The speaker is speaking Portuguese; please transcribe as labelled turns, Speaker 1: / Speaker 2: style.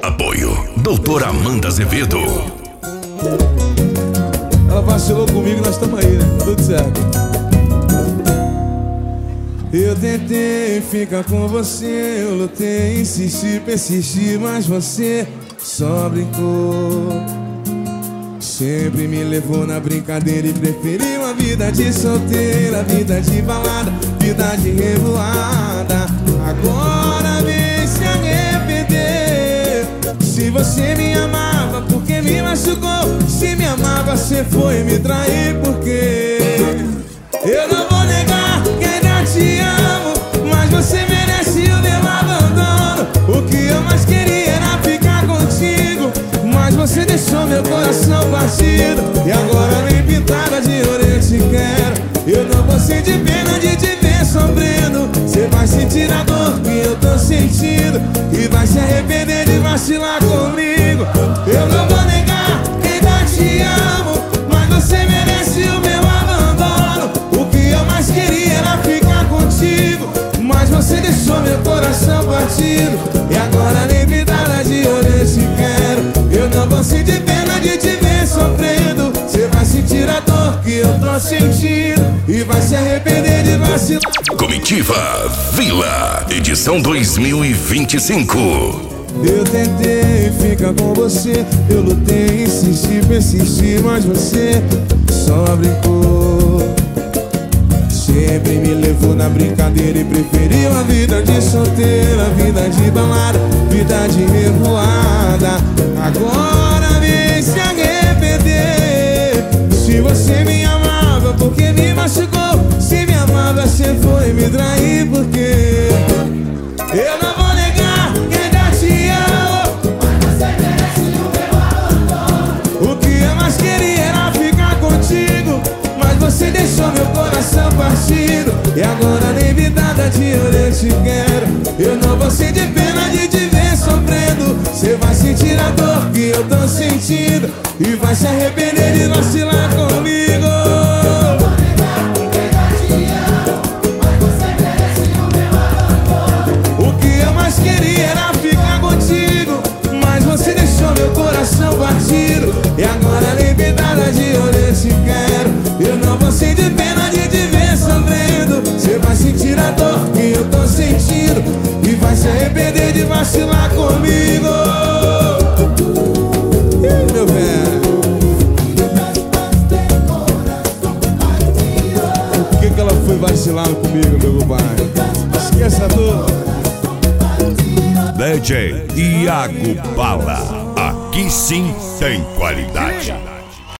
Speaker 1: Apoio Doutora Amanda Azevedo.
Speaker 2: Ela vacilou comigo, nós estamos aí, né? Tudo certo. Eu tentei ficar com você, eu lutei, insisti, persisti, mas você só brincou. Sempre me levou na brincadeira e preferiu a vida de solteira, vida de balada, vida de revoada. Agora vem se arrepender. Se você me amava, porque me machucou? Se me amava, você foi me trair, porque eu não vou negar que ainda te amo, mas você merece o meu abandono. O que eu mais queria era ficar contigo, mas você deixou meu coração partido. E agora nem pintada de ouro eu te quero. Eu não vou sentir pena de te ver sofrendo. Você vai sentir a dor que eu tô sentindo e vai se arrepender de vacilar comigo. Eu não vou negar que ainda te amo, mas você merece o meu abandono. O que eu mais queria era ficar contigo, mas você deixou meu coração partido. E agora nem pintada de ouro eu te quero. Eu não vou sentir pena de te ver sofrendo. Você vai sentir a dor que eu tô sentindo e vai se arrepender de vacilar.
Speaker 1: Comitiva Vila, edição 2025.
Speaker 2: Eu tentei ficar com você, eu lutei, insisti, persisti, mas você só brincou. Sempre me levou na brincadeira e preferiu a vida de solteira, vida de balada, vida de revoada. Agora vem se arrepender. Se você me amava, porque me machucou? Se me amava, você foi me trair, porque eu não vou negar que ainda te amo, mas você merece o meu abandono. O que eu mais queria era ficar contigo, mas você deixou meu coração partido. E agora nem vidada de ouro eu te quero. Eu não vou sentir pena de te ver sofrendo. Você vai sentir a dor que eu tô sentindo e vai se arrepender de vacilar comigo. O que eu mais queria era ficar contigo, mas você deixou meu coração partido. E agora nem vidada de ouro eu te quero. Eu não vou sentir pena de te ver sofrendo. Você vai sentir a dor que eu tô sentindo e vai se arrepender de vacilar comigo. Ih, meu velho, por que ela foi vacilar comigo, meu compadre? Esqueça a dor.
Speaker 1: DJ Iago Bala, aqui sim tem qualidade.